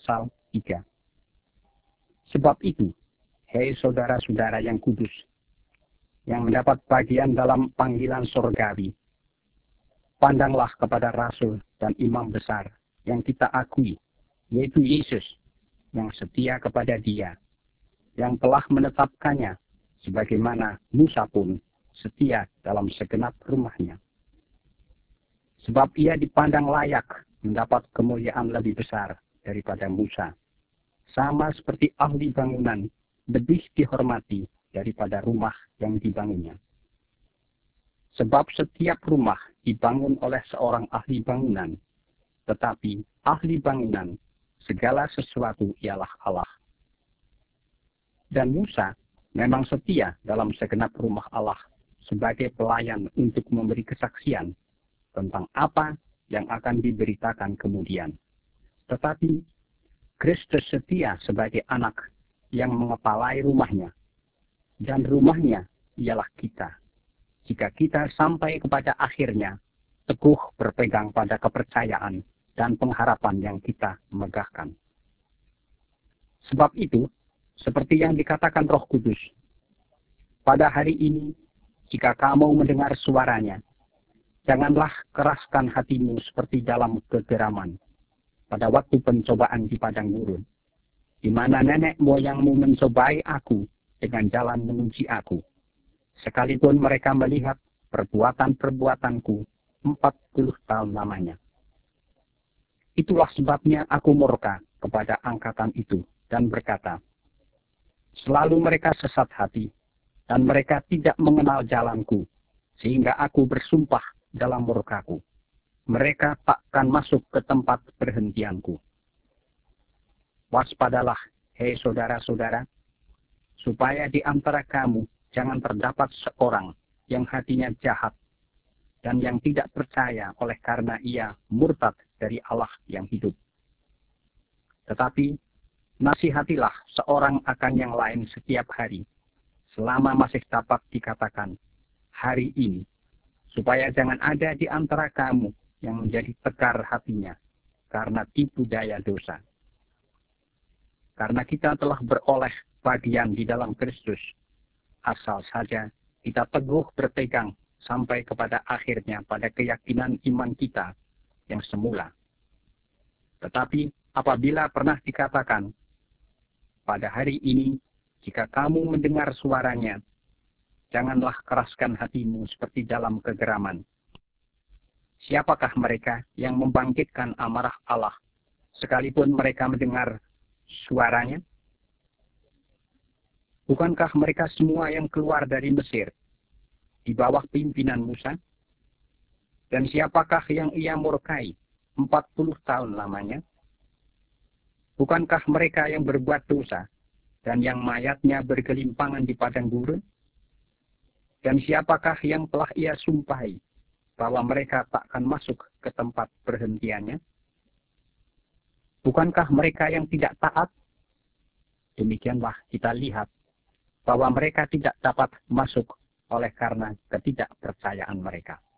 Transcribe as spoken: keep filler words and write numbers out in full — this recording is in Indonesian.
pasal tiga. Sebab itu, hei saudara-saudara yang kudus, yang mendapat bagian dalam panggilan surgawi, pandanglah kepada rasul dan imam besar yang kita akui, yaitu Yesus, yang setia kepada Dia, yang telah menetapkannya, sebagaimana Musa pun setia dalam segenap rumahnya. Sebab ia dipandang layak mendapat kemuliaan lebih besar daripada Musa, sama seperti ahli bangunan lebih dihormati daripada rumah yang dibangunnya. Sebab setiap rumah dibangun oleh seorang ahli bangunan, tetapi ahli bangunan segala sesuatu ialah Allah. Dan Musa memang setia dalam segenap rumah Allah sebagai pelayan untuk memberi kesaksian tentang apa yang akan diberitakan kemudian. Tetapi Kristus setia sebagai anak yang mengepalai rumahnya, dan rumahnya ialah kita. Jika kita sampai kepada akhirnya teguh berpegang pada kepercayaan dan pengharapan yang kita megahkan. Sebab itu, seperti yang dikatakan Roh Kudus, pada hari ini, jika kamu mendengar suaranya, janganlah keraskan hatimu seperti dalam kegeraman pada waktu pencobaan di padang gurun, di mana nenek moyangmu mencobai aku dengan jalan menguji aku, sekalipun mereka melihat perbuatan-perbuatanku empat puluh tahun lamanya. Itulah sebabnya aku murka kepada angkatan itu dan berkata, selalu mereka sesat hati, dan mereka tidak mengenal jalanku, sehingga aku bersumpah dalam murkaku, mereka takkan masuk ke tempat perhentianku. Waspadalah, hei saudara-saudara, supaya di antara kamu jangan terdapat seorang yang hatinya jahat dan yang tidak percaya oleh karena ia murtad dari Allah yang hidup. Tetapi nasihatilah seorang akan yang lain setiap hari, selama masih dapat dikatakan hari ini, supaya jangan ada di antara kamu yang menjadi tegar hatinya karena tipu daya dosa. Karena kita telah beroleh bagian di dalam Kristus, asal saja kita teguh berpegang sampai kepada akhirnya pada keyakinan iman kita yang semula. Tetapi apabila pernah dikatakan, pada hari ini, jika kamu mendengar suaranya, janganlah keraskan hatimu seperti dalam kegeraman. Siapakah mereka yang membangkitkan amarah Allah, sekalipun mereka mendengar suaranya? Bukankah mereka semua yang keluar dari Mesir, di bawah pimpinan Musa? Dan siapakah yang ia murkai empat puluh tahun lamanya? Bukankah mereka yang berbuat dosa, dan yang mayatnya bergelimpangan di padang gurun? Dan siapakah yang telah ia sumpahi, bahwa mereka takkan masuk ke tempat perhentiannya? Bukankah mereka yang tidak taat? Demikianlah kita lihat bahwa mereka tidak dapat masuk oleh karena ketidakpercayaan mereka.